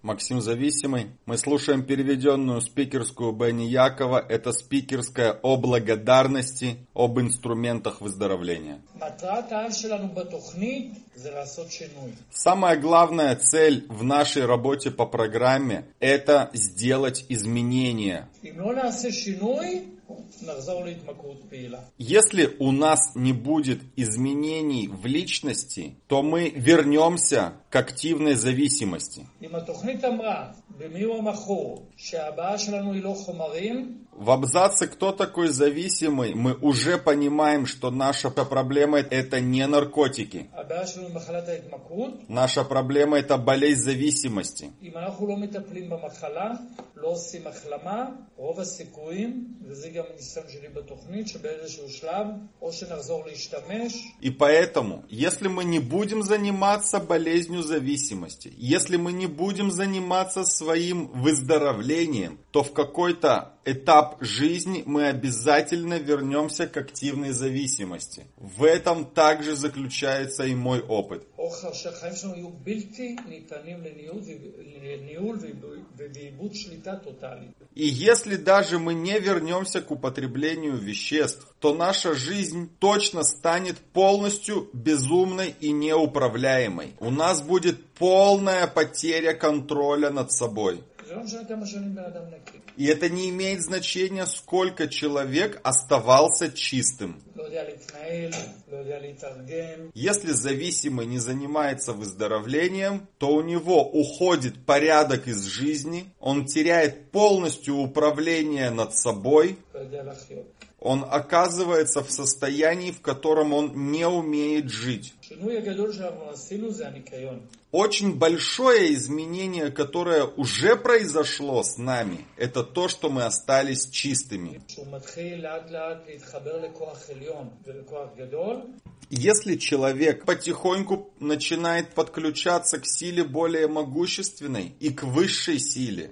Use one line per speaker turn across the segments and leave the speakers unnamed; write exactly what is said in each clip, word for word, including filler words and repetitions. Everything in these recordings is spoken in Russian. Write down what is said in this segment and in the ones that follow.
Максим Зависимый. Мы слушаем переведенную спикерскую Бенни Якова. Это спикерская о благодарности, об инструментах выздоровления. Самая главная цель в нашей работе по программе – это сделать изменения. Если у нас не будет изменений в личности, то мы вернемся к активной зависимости. В абзаце «Кто такой зависимый?» мы уже понимаем, что наша проблема – это не наркотики. Наша проблема – это болезнь зависимости. И поэтому, если мы не будем заниматься болезнью зависимости, если мы не будем заниматься своим выздоровлением, то в какой-то этап жизни мы обязательно вернемся к активной зависимости. В этом также заключается и мой опыт. И если даже мы не вернемся к употреблению веществ, то наша жизнь точно станет полностью безумной и неуправляемой. У нас будет полная потеря контроля над собой. И это не имеет значения, сколько человек оставался чистым. Если зависимый не занимается выздоровлением, то у него уходит порядок из жизни, он теряет полностью управление над собой, он оказывается в состоянии, в котором он не умеет жить. Очень большое изменение, которое уже произошло с нами, это то, что мы остались чистыми. Если человек потихоньку начинает подключаться к силе более могущественной и к высшей силе,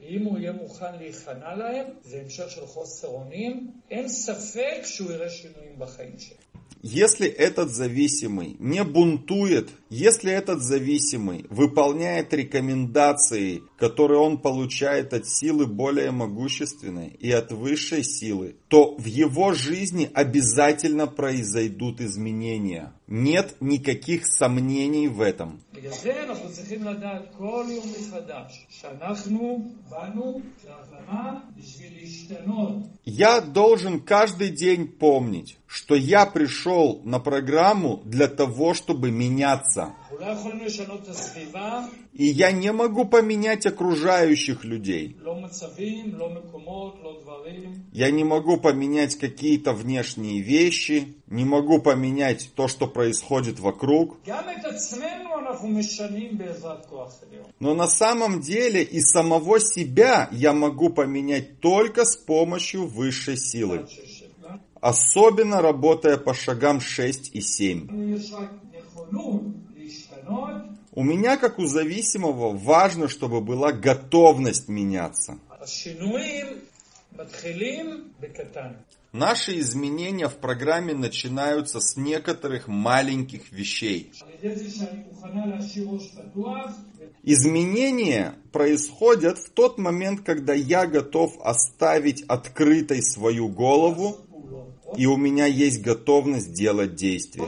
если этот зависимый не бунтует, если этот зависимый выполняет рекомендации, которые он получает от силы более могущественной и от высшей силы, то в его жизни обязательно произойдут изменения. Нет никаких сомнений в этом. Я должен каждый день помнить, что я пришел на программу для того, чтобы меняться. И я не могу поменять окружающих людей. Я не могу поменять какие-то внешние вещи, не могу поменять то, что происходит вокруг. Но на самом деле и самого себя я могу поменять только с помощью высшей силы. Особенно работая по шагам шесть и семь. У меня, как у зависимого, важно, чтобы была готовность меняться. Наши изменения в программе начинаются с некоторых маленьких вещей. Изменения происходят в тот момент, когда я готов оставить открытой свою голову, и у меня есть готовность делать действия.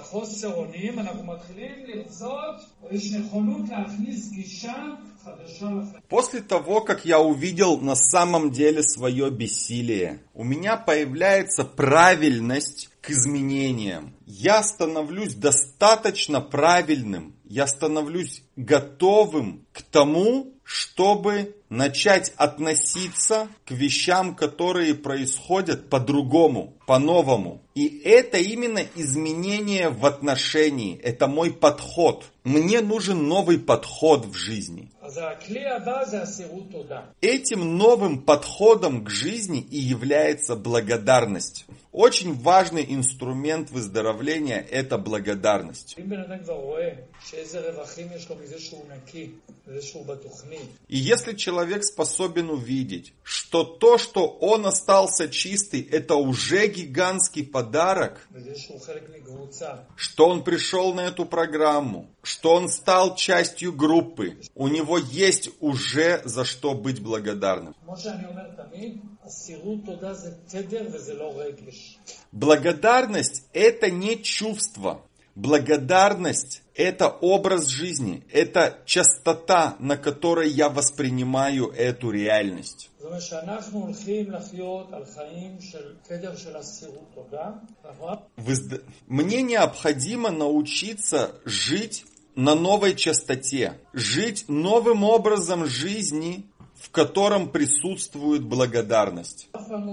После того, как я увидел на самом деле свое бессилие, у меня появляется правильность к изменениям. Я становлюсь достаточно правильным, я становлюсь готовым к тому, чтобы начать относиться к вещам, которые происходят по-другому, по-новому. И это именно изменение в отношении, это мой подход. Мне нужен новый подход в жизни. Этим новым подходом к жизни и является благодарность. Очень важный инструмент выздоровления – это благодарность. И если человек способен увидеть, что то, что он остался чистый, это уже гигантский подарок, что он пришел на эту программу, что он стал частью группы, у него есть уже за что быть благодарным. Благодарность – это не чувство. Благодарность – это образ жизни, это частота, на которой я воспринимаю эту реальность. Мне необходимо научиться жить на новой частоте, жить новым образом жизни, в котором присутствует благодарность.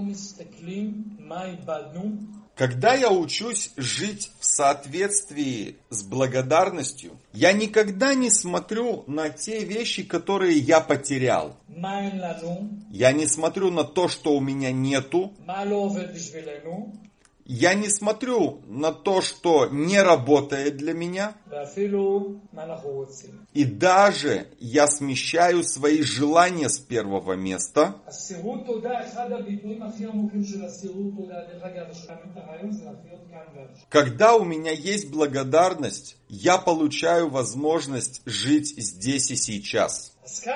Когда я учусь жить в соответствии с благодарностью, я никогда не смотрю на те вещи, которые я потерял. Я не смотрю на то, что у меня нету. Я не смотрю на то, что не работает для меня. И даже я смещаю свои желания с первого места. Когда у меня есть благодарность, я получаю возможность жить здесь и сейчас.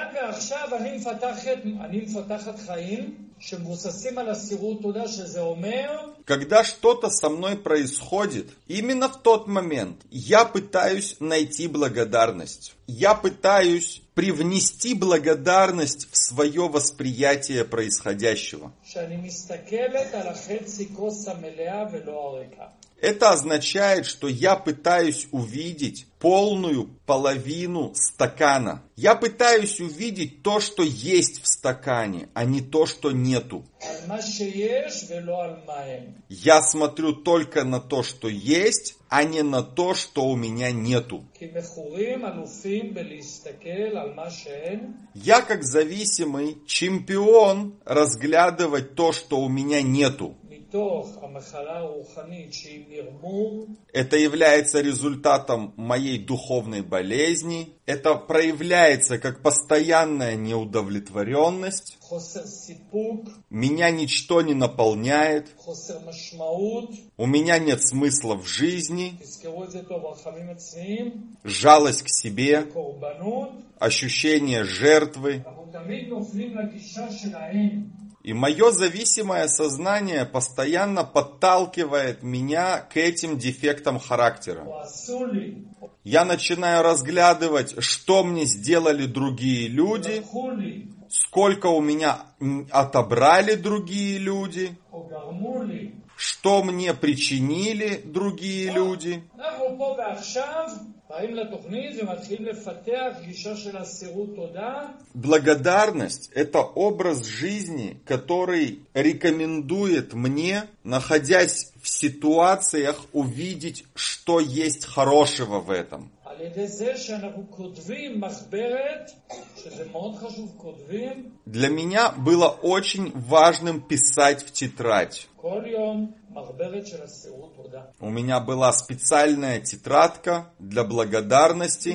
Когда что-то со мной происходит, именно в тот момент я пытаюсь найти благодарность. Я пытаюсь привнести благодарность в свое восприятие происходящего. Это означает, что я пытаюсь увидеть полную половину стакана. Я пытаюсь увидеть то, что есть в стакане, а не то, что нету. Я смотрю только на то, что есть, а не на то, что у меня нету. Я, как зависимый, чемпион разглядывать то, что у меня нету. Это является результатом моей духовной болезни. Это проявляется как постоянная неудовлетворенность. Меня ничто не наполняет. У меня нет смысла в жизни. Жалость к себе. Ощущение жертвы. И мое зависимое сознание постоянно подталкивает меня к этим дефектам характера. Я начинаю разглядывать, что мне сделали другие люди, сколько у меня отобрали другие люди, что мне причинили другие люди. Благодарность – это образ жизни, который рекомендует мне, находясь в ситуациях, увидеть, что есть хорошего в этом. Для меня было очень важным писать в тетрадь. У меня была специальная тетрадка для благодарности.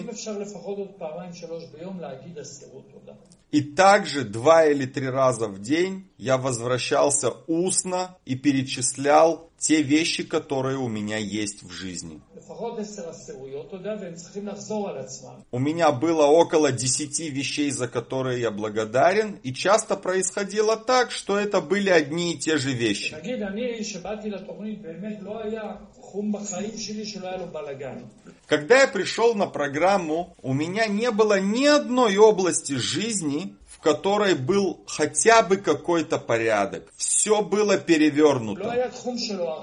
И также два или три раза в день я возвращался устно и перечислял те вещи, которые у меня есть в жизни. У меня было около десяти вещей, за которые я благодарен, и часто происходило так, что это были одни и те же вещи. Когда я пришел на программу, у меня не было ни одной области жизни, в которой был хотя бы какой-то порядок. Все было перевернуто.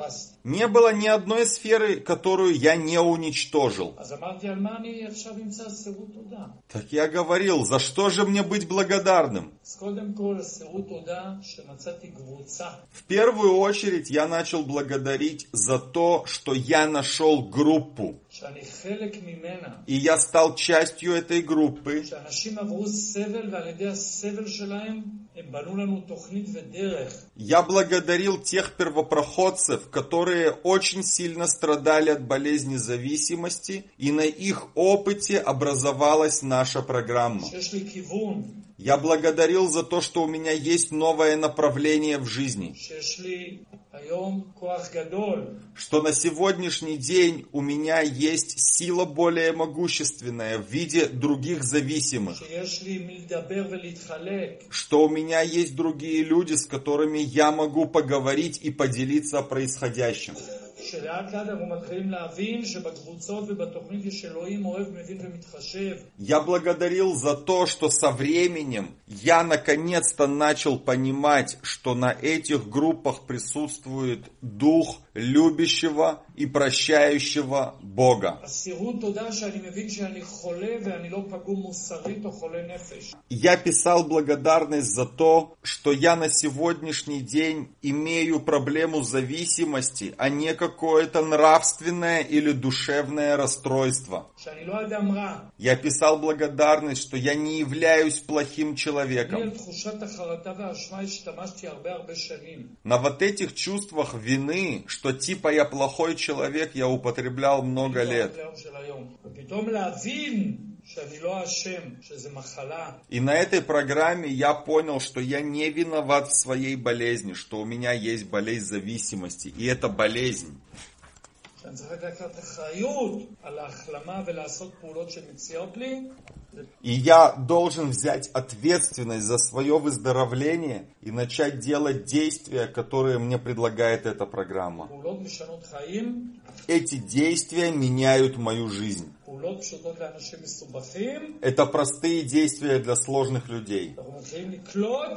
Не было ни одной сферы, которую я не уничтожил.
אז אמרתי, על מה אני עכשיו אמצא סירות תודה?
Так я говорил, за что же мне быть благодарным?
אז קודם כל, סירות תודה שמצאתי קבוצה.
В первую очередь я начал благодарить за то, что я нашел группу.
שאני חלק ממנה.
И я стал частью этой группы.
שאנשים עברו סבל ועל ידי הסבל שלהם הם בנו לנו תוכנית ודרך.
Я благодарил тех первопроходцев, которые очень сильно страдали от болезни зависимости, и на их опыте образовалась наша программа.
שיש לי כיוון.
Я благодарил за то, что у меня есть новое направление в жизни.
שיש לי היום כוח גדול.
Что на сегодняшний день у меня есть сила более могущественная в виде других зависимых.
שיש לי מי לדבר ולהתחלק.
Что у меня есть другие люди, с которыми я могу поговорить и поделиться о происходящем.
שלאט לאט אנחנו מתחילים להבין שבקבוצות ובתוכנית יש אלוהים אוהב, מבין ומתחשב.
Я благодарил за то, что со временем я наконец-то начал понимать, что на этих группах присутствует дух любящего и прощающего Бога.
הסירות תודה שאני מבין שאני חולה ואני לא פגום מוסרית או חולה נפש.
Я писал благодарность за то, что я на сегодняшний день имею проблему зависимости, а не какое-то нравственное или душевное расстройство.
שאני לא אדם רע.
Я писал благодарность, что я не являюсь плохим
אני
человеком.
על תחושת החרטה והאשמה השתמשתי הרבה הרבה שנים.
На вот этих чувствах вины, что типа я плохой человек, я употреблял много лет.
ליום של היום. ופתאום להבין שאני לא אשם, שזה מחלה.
И на этой программе я понял, что я не виноват в своей болезни, что у меня есть болезнь зависимости. И это болезнь.
שאני צריך לקחת אחריות על ההחלמה ולעשות פעולות שמציעות לי.
И я должен взять ответственность за свое выздоровление и начать делать действия, которые мне предлагает эта программа.
פעולות משנות חיים,
Эти действия меняют мою жизнь.
פעולות פשוטות לאנשים מסובכים.
Это простые действия для сложных людей.
אנחנו מתחילים לקלוט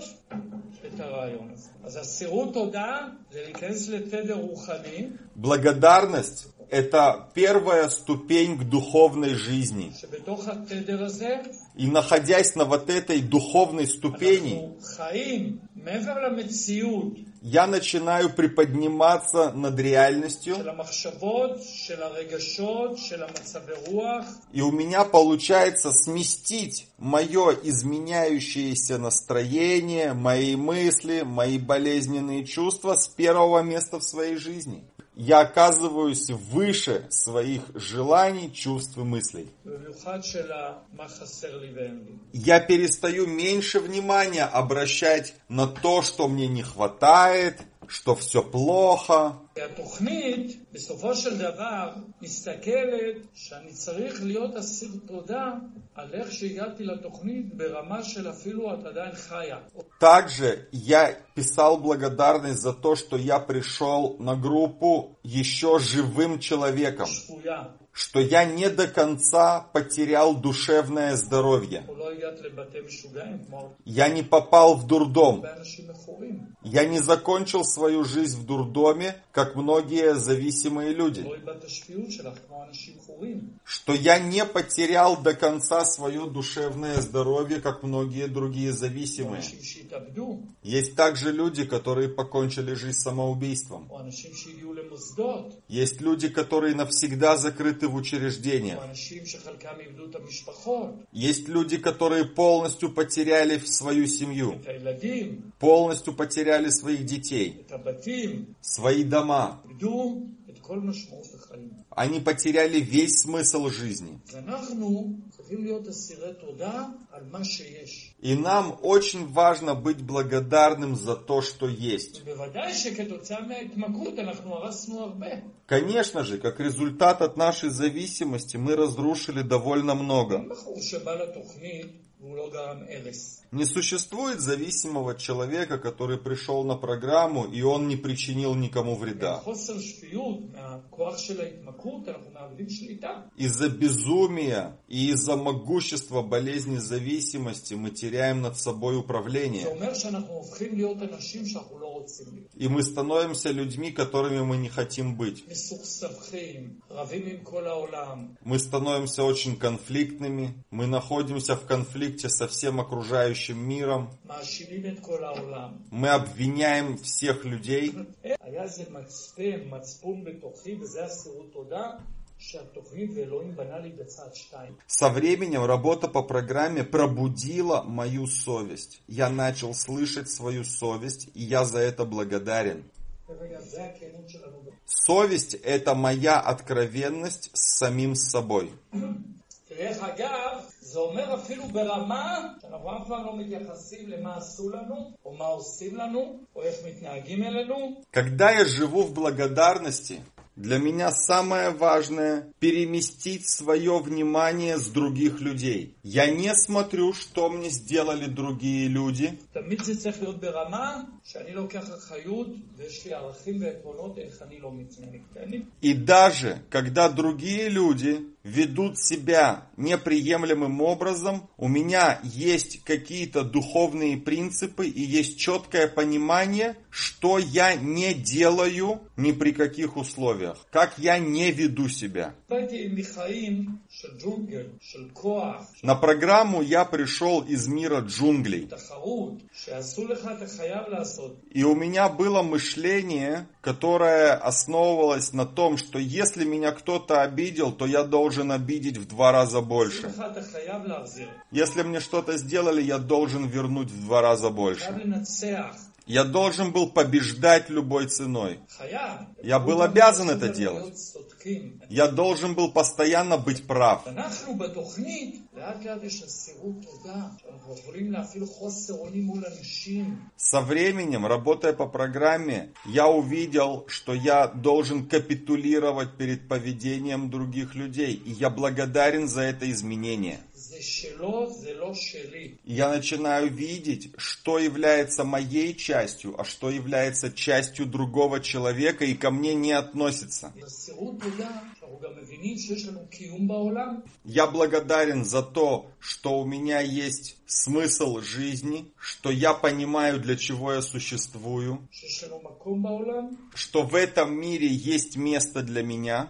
את הרעיון הזה. אז הסירות תודה זה להיכנס לתדר רוחני.
Благодарность – это первая ступень к духовной жизни.
שבתוך התדר הזה
И находясь на вот этой духовной ступени,
אנחנו חיים מעבר למציאות
я начинаю приподниматься над реальностью,
של המחשבות, של הרגשות, של המצבי רוח.
и у меня получается сместить мое изменяющееся настроение, мои мысли, мои болезненные чувства с первого места в своей жизни. Я оказываюсь выше своих желаний, чувств и мыслей.
במיוחד של מה חסר לי ואין לי.
Я перестаю меньше внимания обращать на то, что мне не хватает, что все плохо.
התוכנית, בסופו של דבר, מסתכלת שאני צריך להיות אסיר תודה על איך שהגעתי לתוכנית ברמה של אפילו את עדיין חיה.
Также я писал благодарность за то, что я пришел на группу еще живым человеком,
שפויה.
что я не до конца потерял душевное здоровье.
או לא הגעת לבתי משוגעים, כמו
Я не попал в дурдом.
הרבה אנשים מכורים.
Я не закончил свою жизнь в дурдоме, как многие зависимые люди.
לא איבדת השפיות שלך, כמו אנשים מכורים.
Что я не потерял до конца свое душевное здоровье, как многие другие зависимые.
אנשים שהתאבדו,
Есть также люди, которые покончили жизнь самоубийством.
או אנשים שהגיעו למוסדות,
Есть люди, которые навсегда закрыты в
או
учреждениях.
אנשים שחלקם איבדו את המשפחות,
Есть люди, которые полностью потеряли свою семью,
את הילדים,
полностью потеряли своих детей,
את הבתים,
свои дома.
איבדו את כל משמעות החיים.
Они потеряли весь смысл жизни.
אז אנחנו צריכים להיות אסירי תודה על מה שיש.
И нам очень важно быть благодарным за то, что есть.
בוודאי שכתוצאה מההתמכרות אנחנו הרסנו הרבה.
Конечно же, как результат от нашей зависимости мы разрушили довольно много.
בחור שבא לתוכנית והוא לא גרם הרס.
Не существует зависимого человека, который пришел на программу, и он не причинил никому вреда.
מחוסר שפיות, מהכוח של ההתמכרות, אנחנו מאבדים שליטה.
Из-за безумия и из-за могущества болезни зависимости мы теряем над собой
זה
управление.
אומר שאנחנו הופכים להיות אנשים שאנחנו לא רוצים להיות.
И мы становимся людьми, которыми мы не хотим быть.
מסוכסכים, רבים עם כל העולם.
Мы становимся очень конфликтными. Мы находимся в конфликте со всем окружающим миром.
מאשימים את כל העולם.
Мы обвиняем всех людей.
היה איזה מצפן, מצפון בתוכי, וזה הסירות תודה, שהתוכנית ואלוהים בנה לי בצד שתיים.
Со временем работа по программе пробудила мою совесть. Я начал слышать свою совесть, и я за это благодарен.
וגם זה הכנות שלנו.
Совесть – это моя откровенность с самим собой.
דרך אגב, זה אומר אפילו ברמה שאנחנו אף פעם לא מתייחסים למה עשו לנו, או מה עושים לנו, או איך מתנהגים אלינו.
Когда я живу в благодарности, для меня самое важное – переместить свое внимание с других людей. Я не смотрю, что мне сделали другие люди.
תמיד זה צריך להיות ברמה שאני לוקח אחריות ויש לי ערכים ועקרונות איך אני לא מתנהג.
И даже когда другие люди ведут себя неприемлемым образом, у меня есть какие-то духовные принципы и есть четкое понимание, что я не делаю ни при каких условиях, как я не веду себя. На программу я пришел из мира джунглей. И у меня было мышление, которое основывалось на том, что если меня кто-то обидел, то я должен обидеть в два раза больше. Если мне что-то сделали, я должен вернуть в два раза больше. Я должен был побеждать любой ценой. Я был обязан это делать. Я должен был постоянно быть прав. Со временем, работая по программе, я увидел, что я должен капитулировать перед поведением других людей. И я благодарен за это изменение. И я начинаю видеть, что является моей частью, а что является частью другого человека и ко мне не относится. Я благодарен за то, что у меня есть смысл жизни, что я понимаю, для чего я существую, что в этом мире есть место для меня,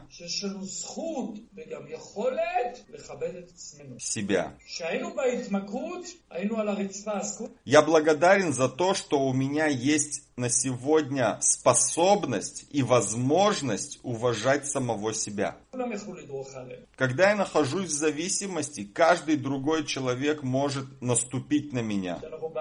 себя. Я благодарен за то, что у меня есть на сегодня способность и возможность уважать самого себя. Когда я нахожусь в зависимости, каждый другой человек может наступить на меня.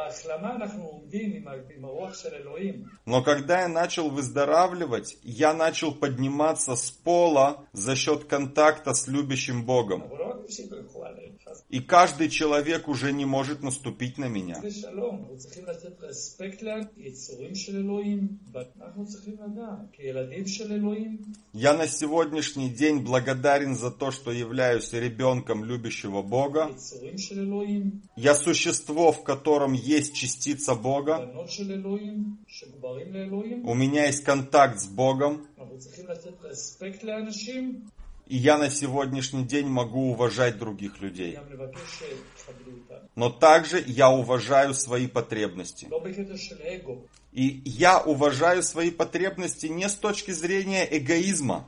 Но когда я начал выздоравливать, я начал подниматься с пола за счет контакта с любящим Богом. И каждый человек уже не может наступить на меня. Я на сегодняшний день благодарен за то, что являюсь ребенком любящего Бога. Я существо, в котором есть частица Бога. У меня есть контакт с Богом. И я на сегодняшний день могу уважать других людей. Но также я уважаю свои потребности. И я уважаю свои потребности не с точки зрения эгоизма.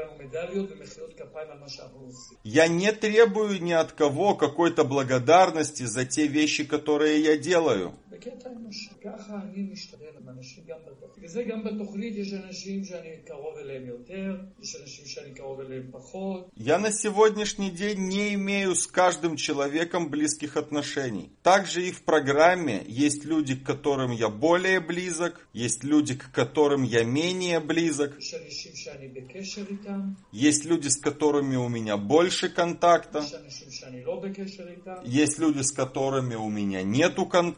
Я не требую ни от кого какой-то благодарности за те вещи, которые я делаю. Я на сегодняшний день не имею с каждым человеком близких отношений. Также и в программе есть люди, к которым я более близок, есть люди, к которым я менее близок, есть люди, с которыми у меня больше контакта, есть люди, с которыми у меня нету контакта.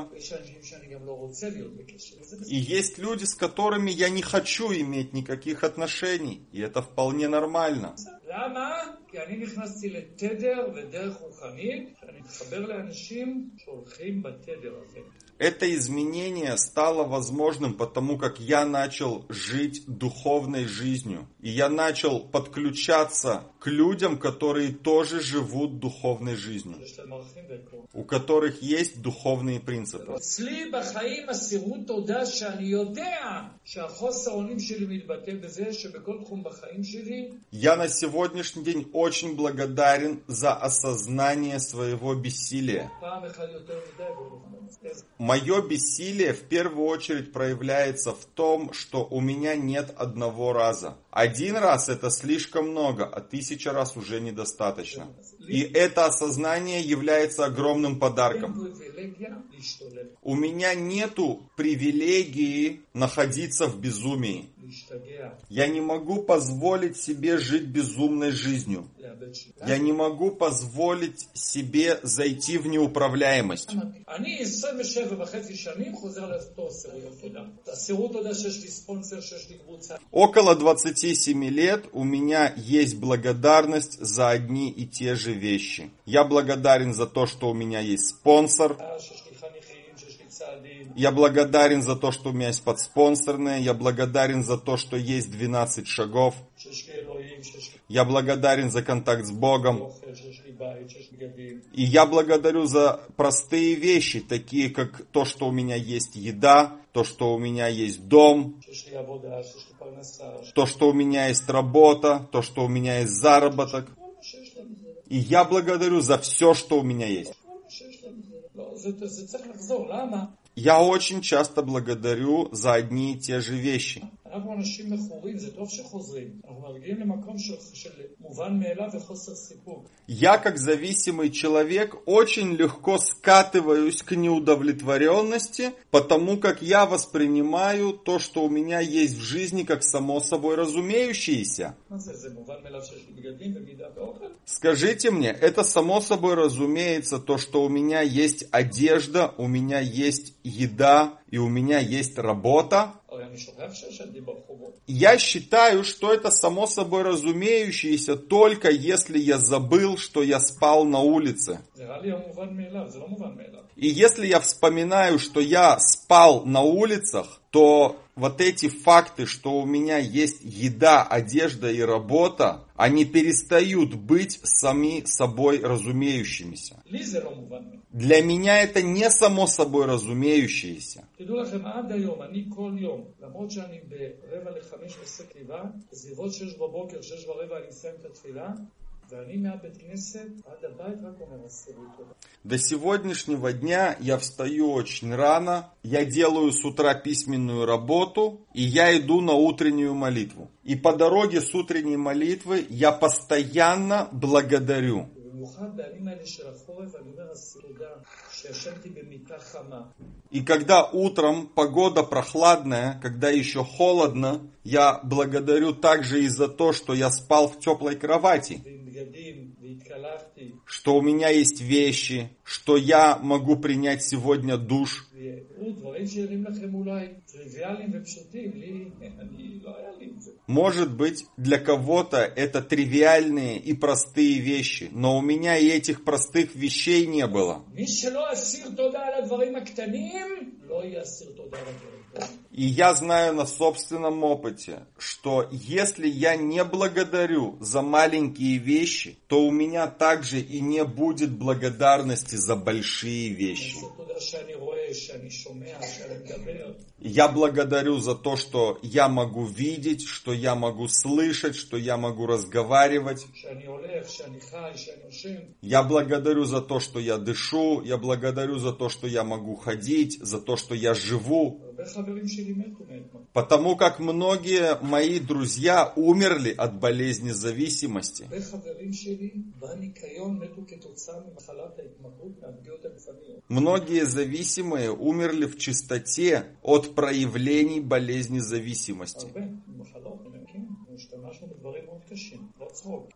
друга.
ויש אנשים שאני גם לא רוצה להיות בקשר. וזה בסדר.
И есть люди, с которыми я не хочу иметь никаких отношений. И это вполне нормально.
למה? כי אני נכנסתי לתדר ודרך רוחנית, שאני מתחבר לאנשים שהולכים בתדר הזה.
Это изменение стало возможным потому, как я начал жить духовной жизнью. И я начал подключаться к людям, которые тоже живут духовной жизнью.
יש להם ערכים ועקרונות.
У которых есть духовные принципы.
אצלי בחיים מסירות תודה שאני יודע שהחוסר אונים שלי מתבטא בזה שבכל תחום בחיים שלי
Я на сегодняшний день очень благодарен за осознание своего бессилия.
פעם אחד יותר מדי ולא מצליח.
Мое бессилие в первую очередь проявляется в том, что у меня нет одного раза. Один раз это слишком много, а тысяча раз уже недостаточно. И это осознание является огромным подарком.
פריבילגיה להשתולל,
У меня нету привилегии находиться в безумии.
להשתגע,
Я не могу позволить себе жить безумной жизнью.
לאבד שליטה.
Я не могу позволить себе зайти в неуправляемость.
אני עשרים ושבע וחצי שנים חוזר לאותו אסירויות תודה. אסירות תודה שיש לי ספונסר, שיש לי קבוצה.
Около двадцати семи лет у меня есть благодарность за одни и те же вещи. Я благодарен за то, что у меня есть спонсор.
שיש לי חניכים, שיש לי צעדים.
Я благодарен за то, что у меня есть подспонсорные. Я благодарен за то, что есть двенадцать шагов.
שיש לי אלוהים, שיש לי
Я благодарен за контакт с Богом.
אוכל, שיש לי בית, שיש לי בגדים.
И я благодарю за простые вещи, такие как то, что у меня есть еда, то, что у меня есть дом,
שיש לי עבודה, שיש לי פרנסה.
то, что у меня есть работа, то, что у меня есть заработок.
כל מה שיש לנו זה.
И я благодарю за все, что у меня есть.
כל מה שיש לנו זה. לא, זה, זה צריך לחזור. למה?
Я очень часто благодарю за одни и те же вещи.
אנחנו אנשים מכורים, זה טוב שחוזרים. אנחנו מגיעים למקום של, של מובן מאליו וחוסר סיפוק.
Я, как зависимый человек, очень легко скатываюсь к неудовлетворенности, потому как я воспринимаю то, что у меня есть в жизни, как само собой разумеющееся.
מה זה? זה מובן מאליו שיש לי בגדים ומידה ואוכל?
Скажите мне, это само собой разумеется то, что у меня есть одежда, у меня есть еда и у меня есть работа?
הרי אני שוכח שישנתי ברחובות.
Я считаю, что это само собой разумеющееся только если я забыл, что я спал на улице.
זה נראה לי המובן מאליו, זה לא מובן מאליו.
И если я вспоминаю, что я спал на улицах, то вот эти факты, что у меня есть еда, одежда и работа, они перестают быть сами собой разумеющимися.
לי זה לא מובן מאליו.
Для меня это не само собой разумеющееся.
תדעו לכם, עד היום, אני כל יום, למרות שאני ברבע לחמש עושה קיבה, בסביבות שש בבוקר, שש ורבע, אני מסיים את התפילה, ואני מהבית כנסת עד הבית רק אומר אסירות תודה.
До сегодняшнего дня я встаю очень рано, я делаю с утра письменную работу, и я иду на утреннюю молитву. И по дороге с утренней молитвы я постоянно благодарю.
במיוחד בימים האלה של החורף, אני אומר אסירות תודה, שישנתי במיטה חמה.
И когда утром погода прохладная, когда еще холодно, я благодарю также и за то, что я спал в теплой кровати,
ועם בגדים, והתקלחתי,
что у меня есть вещи, что я могу принять сегодня душ.
ויראו דברים שירים לכם אולי טריוויאליים ופשוטים, לי, אני לא היה לי עם זה.
Может быть, для кого-то это тривиальные и простые вещи, но у меня и этих простых вещей не было.
מי שלא אסיר תודה על הדברים הקטנים, לא יאסיר תודה על הדברים.
И я знаю на собственном опыте, что если я не благодарю за маленькие вещи, то у меня также и не будет благодарности за большие вещи.
אסיר תודה שאני רואה, שאני שומע, שאני מדבר.
Я благодарю за то, что я могу видеть, что я могу слышать, что я могу разговаривать.
שאני הולך, שאני חי, שאני נושם.
Я благодарю за то, что я дышу. Я благодарю за то, что я могу ходить, за то, что я живу.
הרבה חברים שלי מתו מאתמול.
Потому как многие мои друзья умерли от болезни зависимости.
הרבה חברים שלי בניקיון מתו כתוצאה ממחלת ההתמכרות מהפגיעות הגופניות.
Многие зависимые умерли в чистоте от проявлений болезни зависимости.
הרבה מחלות, אני מכיר, השתמשנו בדברים מאוד קשים, לא צחוק.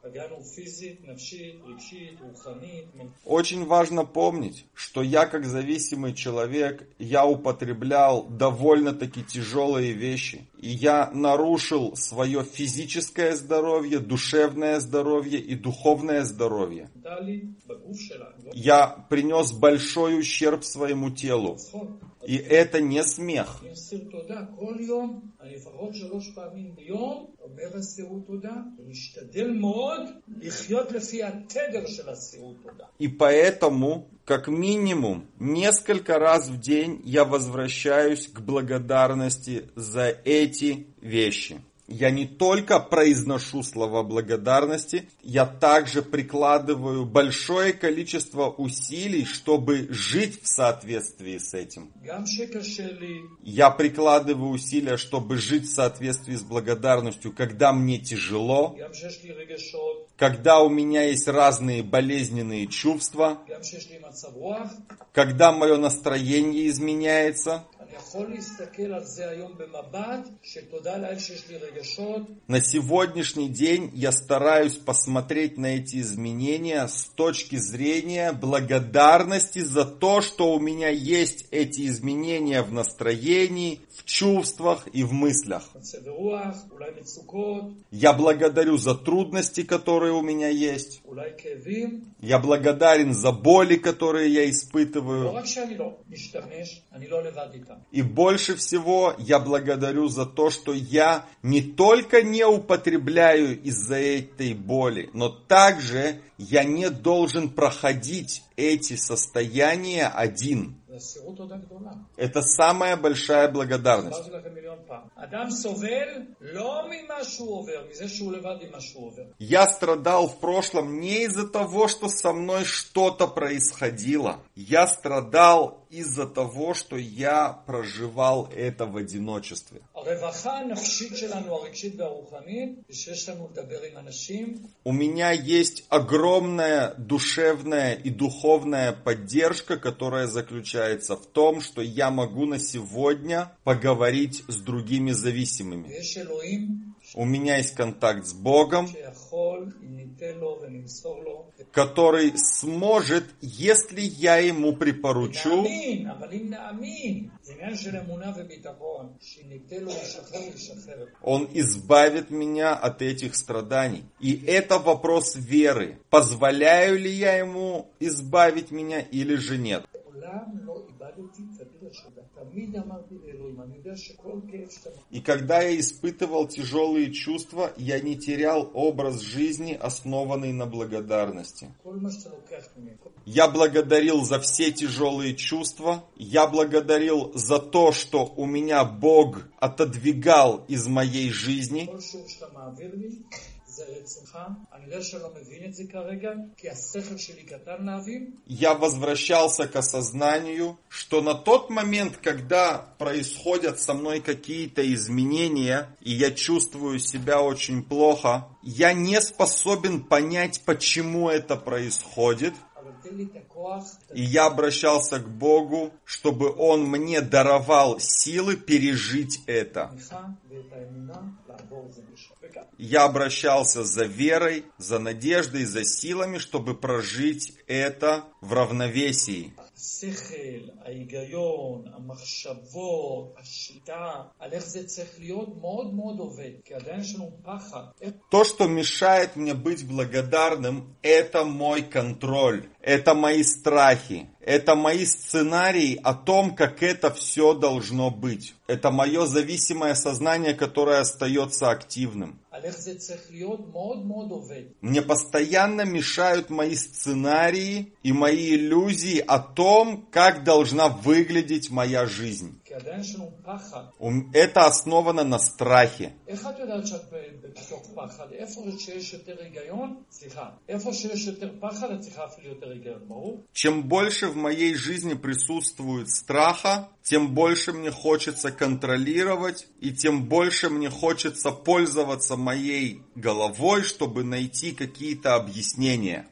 פגענו פיזית, נפשית, רגשית, רוחנית.
Очень важно помнить, что я как зависимый человек, я употреблял довольно-таки тяжелые вещи. И я нарушил свое физическое здоровье, душевное здоровье и духовное здоровье. Я принес большой ущерб своему телу. И это не смех. И поэтому, как минимум, несколько раз в день я возвращаюсь к благодарности за эти вещи. Я не только произношу слова благодарности, я также прикладываю большое количество усилий, чтобы жить в соответствии с этим. Я прикладываю усилия, чтобы жить в соответствии с благодарностью, когда мне тяжело, когда у меня есть разные болезненные чувства, когда мое настроение изменяется. На сегодняшний день я стараюсь посмотреть на эти изменения с точки зрения благодарности за то, что у меня есть эти изменения в настроении, в чувствах и в мыслях. Я благодарю за трудности, которые у меня есть. Я благодарен за боли, которые я испытываю. И больше всего я благодарю за то, что я не только не употребляю из-за этой боли, но также я не должен проходить эти состояния один. Это самая большая благодарность. Я страдал в прошлом не из-за того, что со мной что-то происходило. Я страдал из-за того, что я проживал это в одиночестве. У меня есть огромная душевная и духовная поддержка, которая заключается в том, что я могу на сегодня поговорить с другими зависимыми. У меня есть контакт с Богом, который сможет, если я ему припоручу, он избавит меня от этих страданий. И это вопрос веры. Позволяю ли я ему избавить меня или же нет? И когда я испытывал тяжелые чувства, я не терял образ жизни, основанный на благодарности. Я благодарил за все тяжелые чувства. Я благодарил за то, что у меня Бог отодвигал из моей жизни. Я возвращался к осознанию, что на тот момент, когда происходят со мной какие-то изменения, и я чувствую себя очень плохо, я не способен понять, почему это происходит. И я обращался к Богу, чтобы Он мне даровал силы пережить это. Я обращался за верой, за надеждой, за силами, чтобы прожить это в равновесии. То, что мешает мне быть благодарным, это мой контроль, это мои страхи, это мои сценарии о том, как это все должно быть. Это мое зависимое сознание, которое остается активным. Мне постоянно мешают мои сценарии и мои иллюзии о том, как должна выглядеть моя жизнь. Это основано на страхе. Чем больше в моей жизни присутствует страха, тем больше мне хочется контролировать, и тем больше мне хочется пользоваться моей головой, чтобы найти какие-то объяснения.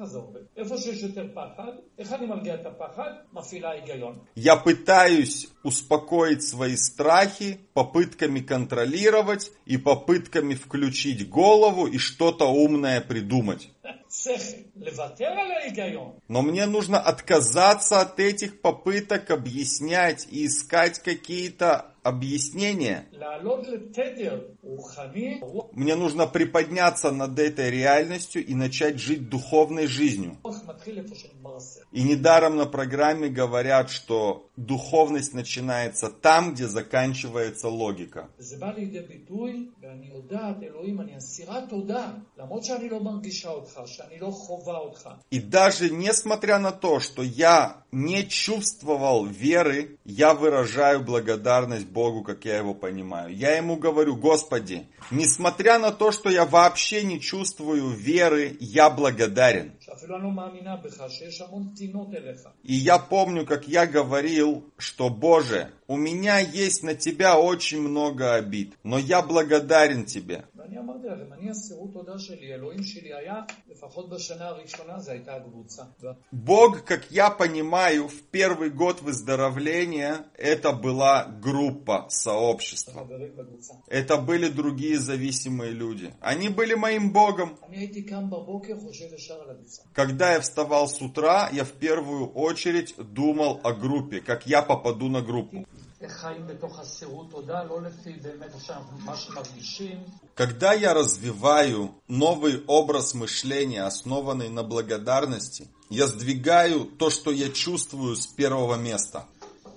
ככה זה עובד. איפה שיש יותר פחד, איך אני מרגיע את הפחד? מפעילה היגיון.
Я пытаюсь успокоить свои страхи попытками контролировать и попытками включить голову и что-то умное придумать.
שכל, לוותר על ההיגיון.
Но мне нужно отказаться от этих попыток объяснять и искать какие-то объяснения.
לעלות לתדר רוחני.
Мне нужно приподняться над этой реальностью и начать жить духовной жизнью.
מתחיל איפה שנגמר השכל.
И недаром на программе говорят, что духовность начинается там, где заканчивается логика.
זה בא לידי ביטוי, ואני יודעת, אלוהים, אני אסירה תודה, למרות שאני לא מרגישה אותך, שאני לא חובה אותך.
И даже несмотря на то, что я не чувствовал веры, я выражаю благодарность Богу, как я его понимаю. Я ему говорю: Господи, несмотря на то, что я вообще не чувствую веры, я благодарен.
שאפילו אני לא מאמינה בך, שיש המון טינות אליך.
И я помню, как я говорил, что, Боже, у меня есть на Тебя очень много обид, но я благодарен Тебе.
ואני אמרתי לכם, אני אסירות תודה שלי, אלוהים שלי היה, לפחות בשנה הראשונה, זה הייתה הקבוצה.
Бог, как я понимаю, в первый год выздоровления это была группа, сообщество.
חברים בקבוצה.
Это были другие зависимые люди. Они были моим Богом.
אני הייתי קם בבוקר, חושב ישר על הקבוצה.
Когда я вставал с утра, я в первую очередь думал о группе, как я попаду на группу.
חיים בתוך הסירות תודה, לא לפי באמת מה שמרגישים.
Когда я развиваю новый образ мышления, основанный на благодарности, я сдвигаю то, что я чувствую, с первого места.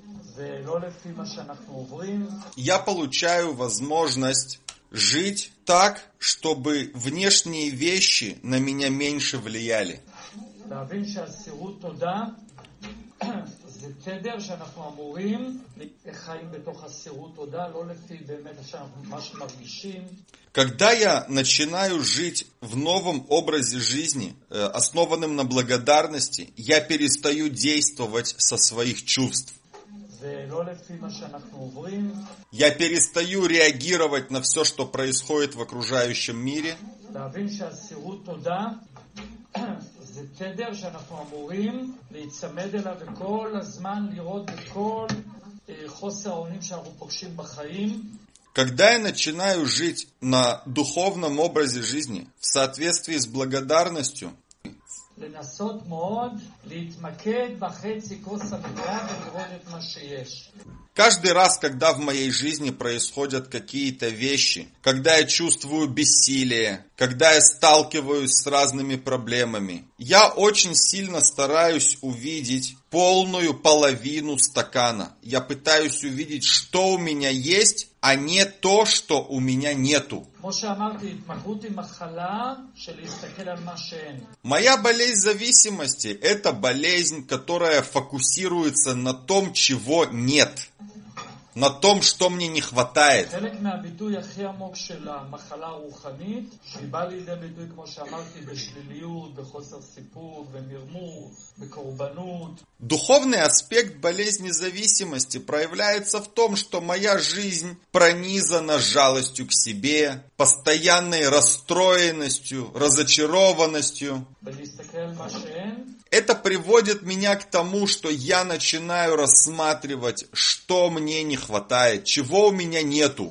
ולא לפי מה שאנחנו עוברים.
Я получаю возможность жить так, чтобы внешние вещи на меня меньше влияли.
להבין שהסירות תודה זה תדר שאנחנו אמורים לחיים בתוך הסירות תודה, לא לפי באמת מה שמרגישים.
Когда я начинаю жить в новом образе жизни, основанном на благодарности, я перестаю действовать со своих чувств.
ולא לפי מה שאנחנו עוברים.
Я перестаю реагировать на все, что происходит в окружающем мире.
להבין שהסירות תודה זה תדר שאנחנו אמורים להצמד אליו וכל הזמן לראות בכל חוסר האונים שאנחנו פוגשים בחיים.
Когда я начинаю жить на духовном образе жизни в соответствии с благодарностью,
לנסות מאוד להתמקד בחצי כוס המלאה ולראות את מה שיש.
каждый раз, когда в моей жизни происходят какие-то вещи, когда я чувствую бессилие, когда я сталкиваюсь с разными проблемами, я очень сильно стараюсь увидеть полную половину стакана. Я пытаюсь увидеть, что у меня есть, а не то, что у меня нету. Моя болезнь зависимости – это болезнь, которая фокусируется на том, чего нет, на том, что мне не хватает. Духовный аспект болезни зависимости проявляется в том, что моя жизнь пронизана жалостью к себе, постоянной расстроенностью, разочарованностью. Это приводит меня к тому, что я начинаю рассматривать, что мне не хватает, чего у меня нету.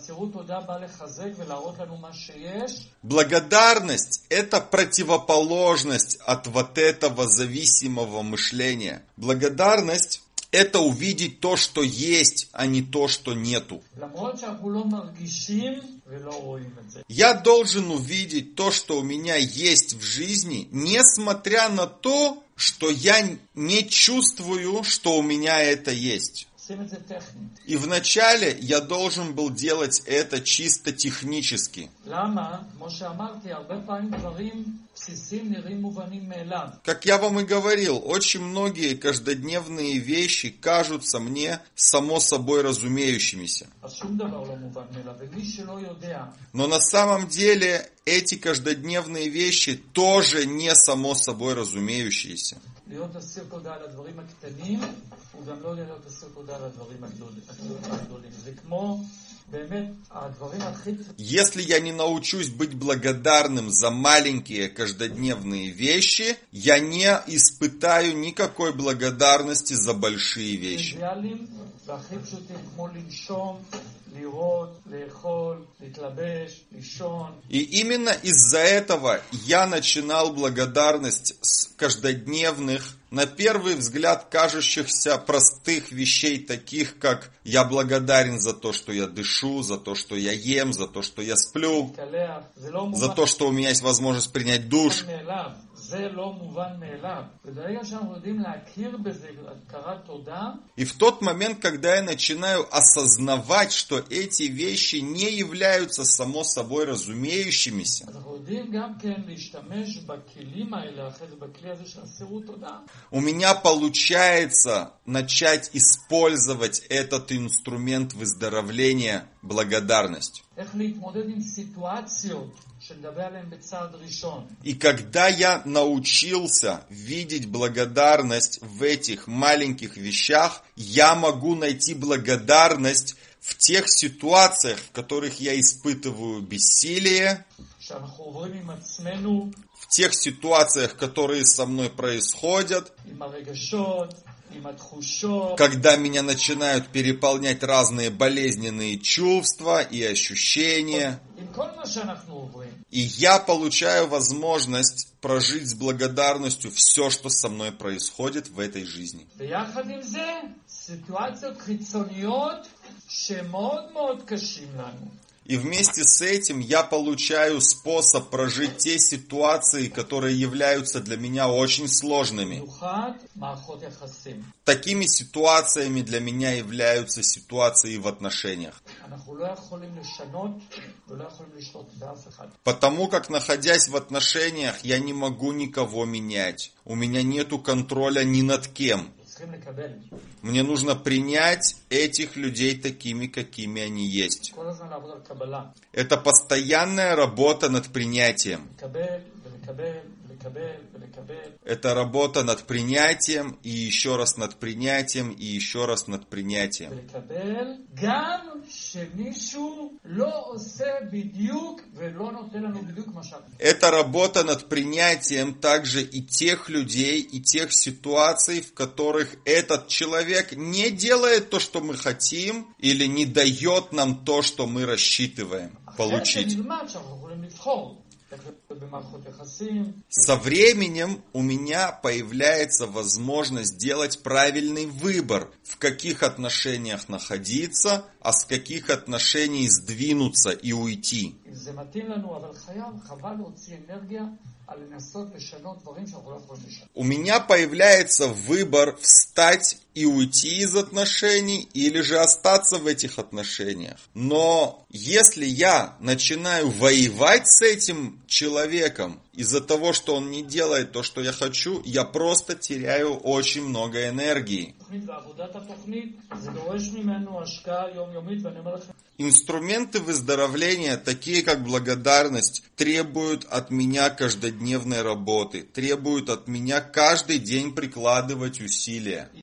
Благодарность – это противоположность от вот этого зависимого мышления. Благодарность – это увидеть то, что есть, а не то, что нету. Я должен увидеть то, что у меня есть в жизни, несмотря на то, что я не чувствую, что у меня это есть. И вначале я должен был делать это чисто технически. Как я вам и говорил, очень многие каждодневные вещи кажутся мне само собой разумеющимися. Но на самом деле эти каждодневные вещи тоже не само собой разумеющиеся.
להיות אסיר תודה על הדברים הקטנים, הוא גם לא להיות אסיר תודה על הדברים הגדולים. זה כמו באמת, הדברים הכי...
Если я не научусь быть благодарным за маленькие каждодневные вещи, я не испытаю никакой благодарности за большие вещи.
טריוויאליים והכי פשוטים, כמו לנשום, לראות, לאכול, להתלבש, לישון.
И именно из-за этого я начинал благодарность с каждодневных, на первый взгляд кажущихся простых вещей, таких как я благодарен за то, что я дышу, за то, что я ем, за то, что я сплю,
להתקלח, זה לא
за
מובן
то, что у меня есть возможность принять душ.
מאליו. זה לא מובן מאליו. וברגע שאנחנו יודעים להכיר בזה, הכרת תודה,
И в тот момент, когда я начинаю осознавать, что эти вещи не являются само собой разумеющимися,
אז אנחנו יודעים גם כן להשתמש בכלים האלה, אחרי זה בכלי הזה של הסירות תודה.
у меня получается начать использовать этот инструмент выздоровления, благодарность.
איך להתמודד עם סיטואציות שנדבר עליהן בצעד ראשון.
И когда я научился видеть благодарность в этих маленьких вещах, я могу найти благодарность в тех ситуациях, в которых я испытываю бессилие,
שאנחנו עוברים עם עצמנו,
в тех ситуациях, которые со мной происходят,
עם הרגשות, עם התחושות,
когда меня начинают переполнять разные болезненные чувства и ощущения,
עם כל מה שאנחנו עוברים.
и я получаю возможность прожить с благодарностью все, что со мной происходит в этой жизни.
ביחד עם זה, סיטואציות חיצוניות שמאוד מאוד קשים לנו.
И вместе с этим я получаю способ прожить те ситуации, которые являются для меня очень сложными.
במיוחד מערכות יחסים.
Такими ситуациями для меня являются ситуации в отношениях.
אנחנו לא יכולים לשנות ולא יכולים לשלוט באף אחד.
Потому как, находясь в отношениях, я не могу никого менять. У меня нету контроля ни над кем.
צריכים לקבל.
Мне нужно принять этих людей такими, какими они есть.
כל הזמן לעבוד על קבלה.
Это постоянная работа над принятием.
לקבל ולקבל ולקבל ולקבל.
Это работа над принятием, и еще раз над принятием, и еще раз над принятием.
ולקבל גם שמישהו לא עושה בדיוק ולא נותן לנו בדיוק מה שאנחנו.
Это работа над принятием также и тех людей, и тех ситуаций, в которых этот человек не делает то, что мы хотим, или не дает нам то, что мы рассчитываем получить.
נלמד שאנחנו יכולים לבחור. במערכות יחסים.
Со временем у меня появляется возможность сделать правильный выбор, в каких отношениях находиться, а с каких отношений сдвинуться и уйти.
זה מתאים לנו, אבל חייב, חבל להוציא אנרגיה על לנסות לשנות דברים שאנחנו לא יכולים לשנות.
У меня появляется выбор встать и уйти из отношений, или же остаться в этих отношениях. Но если я начинаю воевать с этим человеком из-за того, что он не делает то, что я хочу, я просто теряю очень много энергии.
התוכנית ועבודת התוכנית, זה דורש ממנו השקעה יומיומית, ואני אומר לכם,
Инструменты выздоровления, такие как благодарность, требуют от меня каждодневной работы, требуют от меня каждый день прикладывать усилия.